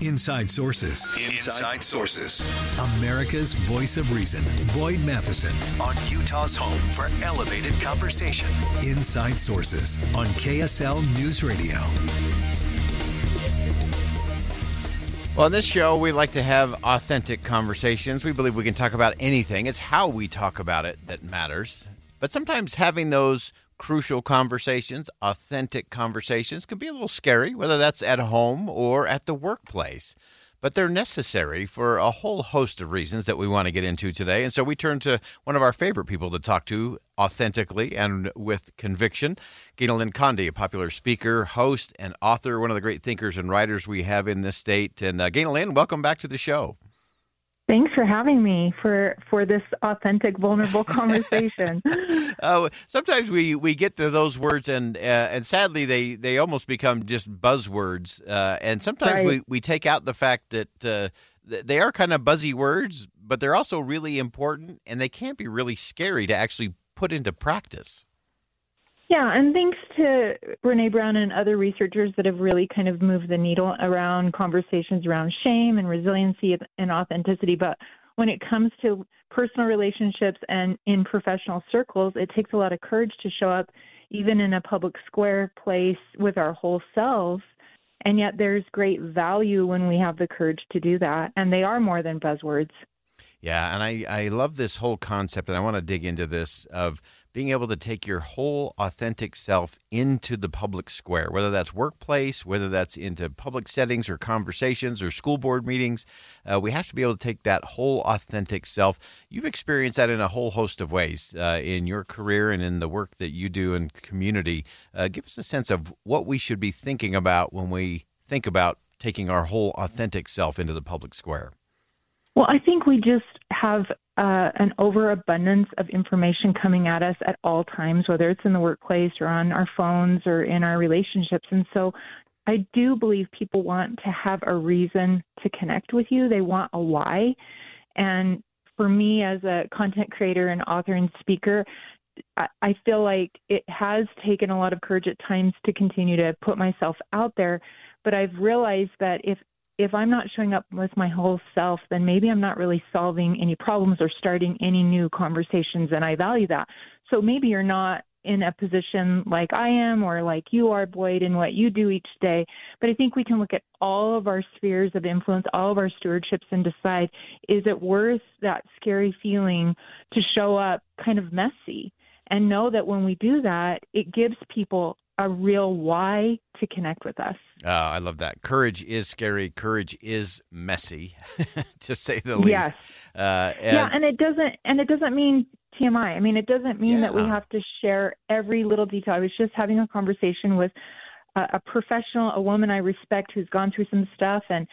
Inside Sources. Inside Sources. America's voice of reason. Boyd Matheson on Utah's home for elevated conversation. Inside Sources on KSL News Radio. Well, on this show, we like to have authentic conversations. We believe we can talk about anything. It's how we talk about it that matters. But sometimes having those crucial conversations, authentic conversations, can be a little scary, whether that's at home or at the workplace. But they're necessary for a whole host of reasons that we want to get into today. And so we turn to one of our favorite people to talk to authentically and with conviction, Ganel-Lyn Condie, a popular speaker, host, and author, one of the great thinkers and writers we have in this state. And Ganel-Lyn, welcome back to the show. Thanks for having me for this authentic, vulnerable conversation. Sometimes we get to those words and sadly they almost become just buzzwords. And sometimes Right. we take out the fact that they are kind of buzzy words, but they're also really important and they can be really scary to actually put into practice. Yeah, and thanks to Brene Brown and other researchers that have really kind of moved the needle around conversations around shame and resiliency and authenticity. But when it comes to personal relationships and in professional circles, it takes a lot of courage to show up even in a public square place with our whole selves. And yet there's great value when we have the courage to do that. And they are more than buzzwords. Yeah, and I love this whole concept, and I want to dig into this of being able to take your whole authentic self into the public square, whether that's workplace, whether that's into public settings or conversations or school board meetings. We have to be able to take that whole authentic self. You've experienced that in a whole host of ways in your career and in the work that you do in community. Give us a sense of what we should be thinking about when we think about taking our whole authentic self into the public square. Well, I think we just have an overabundance of information coming at us at all times, whether it's in the workplace or on our phones or in our relationships. And so I do believe people want to have a reason to connect with you. They want a why. And for me, as a content creator and author and speaker, I feel like it has taken a lot of courage at times to continue to put myself out there. But I've realized that if I'm not showing up with my whole self, then maybe I'm not really solving any problems or starting any new conversations, and I value that. So maybe you're not in a position like I am or like you are, Boyd, in what you do each day, but I think we can look at all of our spheres of influence, all of our stewardships, and decide, is it worth that scary feeling to show up kind of messy? And know that when we do that, it gives people a real why to connect with us. I love that. Courage is scary. Courage is messy, to say the least. Yes. And it doesn't mean TMI. I mean, it doesn't mean that we have to share every little detail. I was just having a conversation with a professional, a woman I respect who's gone through some stuff, and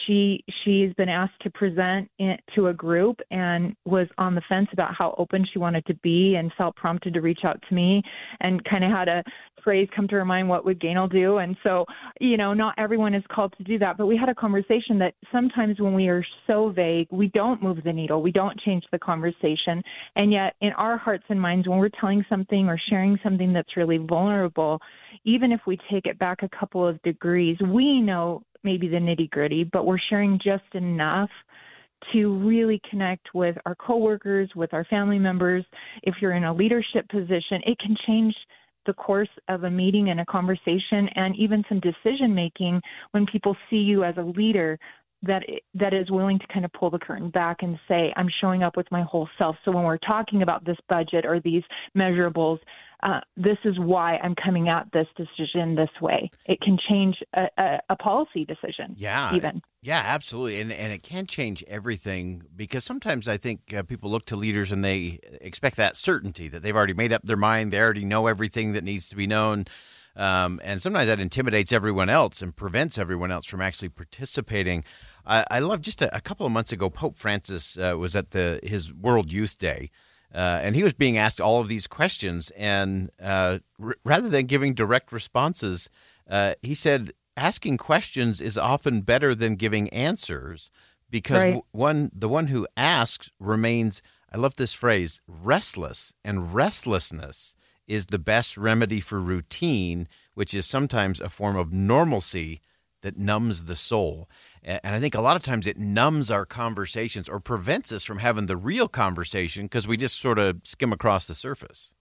she's been asked to present to a group and was on the fence about how open she wanted to be and felt prompted to reach out to me and kind of had a phrase come to her mind, what would Ganel do? And so, not everyone is called to do that, but we had a conversation that sometimes when we are so vague, we don't move the needle, we don't change the conversation. And yet in our hearts and minds, when we're telling something or sharing something that's really vulnerable, even if we take it back a couple of degrees, we know maybe the nitty-gritty, but we're sharing just enough to really connect with our coworkers, with our family members. If you're in a leadership position, it can change the course of a meeting and a conversation and even some decision-making when people see you as a leader that is willing to kind of pull the curtain back and say, I'm showing up with my whole self. So when we're talking about this budget or these measurables, this is why I'm coming at this decision this way. It can change a policy decision. Yeah, even. Yeah, absolutely. And it can change everything because sometimes I think people look to leaders and they expect that certainty that they've already made up their mind. They already know everything that needs to be known. And sometimes that intimidates everyone else and prevents everyone else from actually participating. I love just a couple of months ago, Pope Francis was at his World Youth Day, and he was being asked all of these questions. And rather than giving direct responses, he said, asking questions is often better than giving answers because the one who asks remains, I love this phrase, restless, and restlessness is the best remedy for routine, which is sometimes a form of normalcy that numbs the soul. And I think a lot of times it numbs our conversations or prevents us from having the real conversation because we just sort of skim across the surface.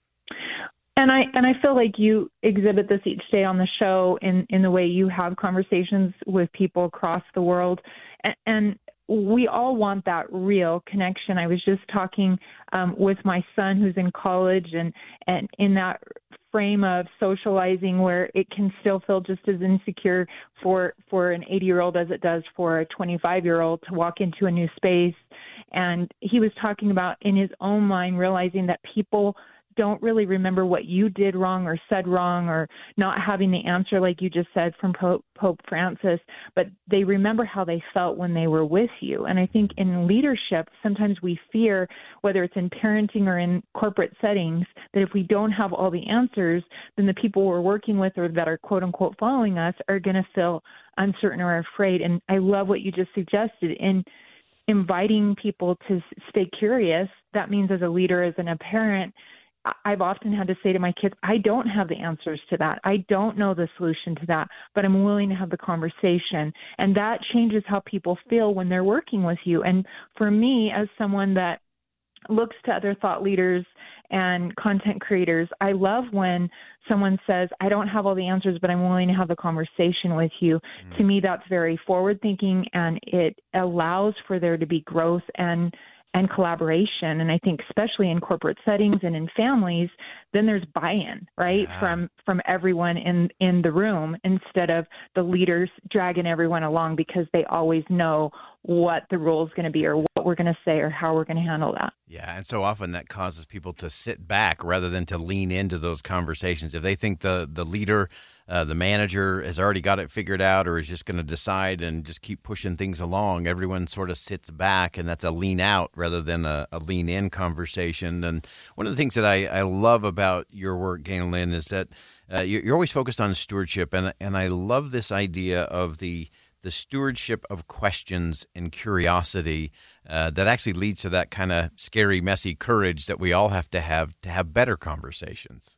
And I feel like you exhibit this each day on the show in the way you have conversations with people across the world. And we all want that real connection. I was just talking with my son who's in college and in that frame of socializing where it can still feel just as insecure for an 80-year-old as it does for a 25-year-old to walk into a new space. And he was talking about in his own mind realizing that people don't really remember what you did wrong or said wrong or not having the answer, like you just said, from Pope Francis, but they remember how they felt when they were with you. And I think in leadership, sometimes we fear, whether it's in parenting or in corporate settings, that if we don't have all the answers, then the people we're working with or that are quote unquote following us are going to feel uncertain or afraid. And I love what you just suggested in inviting people to stay curious. That means as a leader, as a parent, I've often had to say to my kids, I don't have the answers to that. I don't know the solution to that, but I'm willing to have the conversation. And that changes how people feel when they're working with you. And for me, as someone that looks to other thought leaders and content creators, I love when someone says, I don't have all the answers, but I'm willing to have the conversation with you. Mm-hmm. To me, that's very forward thinking, and it allows for there to be growth and collaboration. And I think especially in corporate settings and in families, then there's buy-in, right? Yeah. From everyone in the room, instead of the leaders dragging everyone along because they always know what the role is going to be or what we're going to say or how we're going to handle that. Yeah, and so often that causes people to sit back rather than to lean into those conversations. If they think the leader, the manager has already got it figured out or is just going to decide and just keep pushing things along, everyone sort of sits back, and that's a lean out rather than a lean in conversation. And one of the things that I love about your work, Ganel-Lyn, is that you're always focused on stewardship, and I love this idea of the stewardship of questions and curiosity that actually leads to that kind of scary, messy courage that we all have to have better conversations.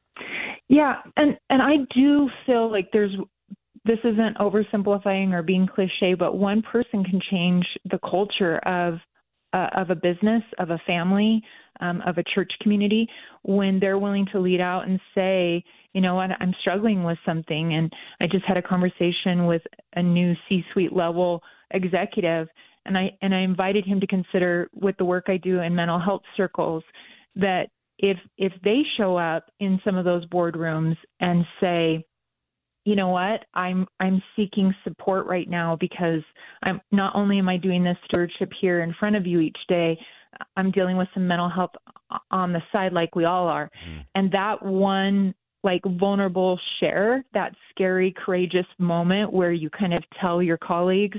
Yeah, and I do feel like this isn't oversimplifying or being cliche, but one person can change the culture of a business, of a family, of a church community when they're willing to lead out and say, you know what, I'm struggling with something. And I just had a conversation with a new C-suite level executive, and I invited him to consider, with the work I do in mental health circles, that if they show up in some of those boardrooms and say, you know what, I'm seeking support right now because I'm not only am I doing this stewardship here in front of you each day, I'm dealing with some mental health on the side like we all are. Mm. And that one vulnerable share, that scary, courageous moment where you kind of tell your colleagues,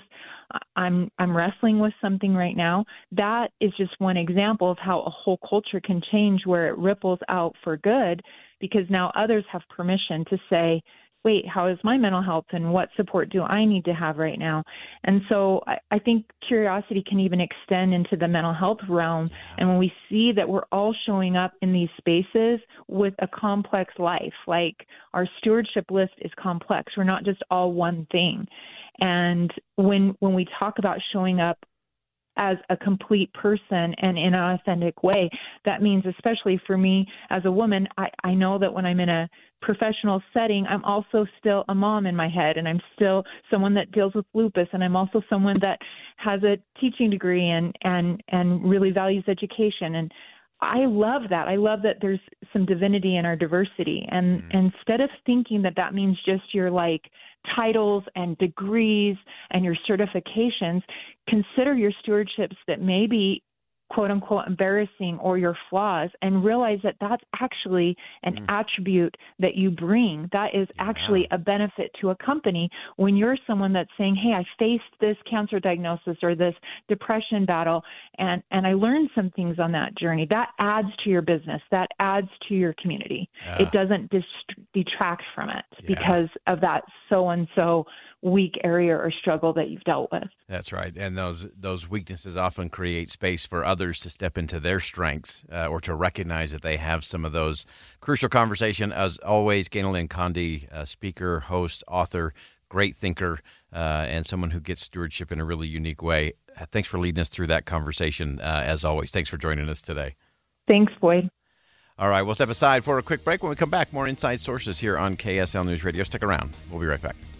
I'm wrestling with something right now. That is just one example of how a whole culture can change, where it ripples out for good, because now others have permission to say, wait, how is my mental health and what support do I need to have right now? And so I think curiosity can even extend into the mental health realm. And when we see that we're all showing up in these spaces with a complex life, like our stewardship list is complex. We're not just all one thing. And when we talk about showing up as a complete person and in an authentic way, that means, especially for me as a woman, I know that when I'm in a professional setting, I'm also still a mom in my head, and I'm still someone that deals with lupus, and I'm also someone that has a teaching degree and really values education. And I love that. I love that there's some divinity in our diversity. And instead of thinking that means just your titles and degrees and your certifications, consider your stewardships that may be quote unquote embarrassing or your flaws, and realize that that's actually an attribute that you bring. That is actually a benefit to a company when you're someone that's saying, hey, I faced this cancer diagnosis or this depression battle, and I learned some things on that journey. That adds to your business. That adds to your community. It doesn't detract from it because of that so-and-so weak area or struggle that you've dealt with. That's right. And those weaknesses often create space for others to step into their strengths or to recognize that they have some of those. Crucial conversation, as always. Ganel-Lyn Condie, speaker, host, author, great thinker. and someone who gets stewardship in a really unique way. Thanks for leading us through that conversation, as always. Thanks for joining us today. Thanks, Boyd. All right, we'll step aside for a quick break. When we come back, more Inside Sources here on KSL News Radio. Stick around. We'll be right back.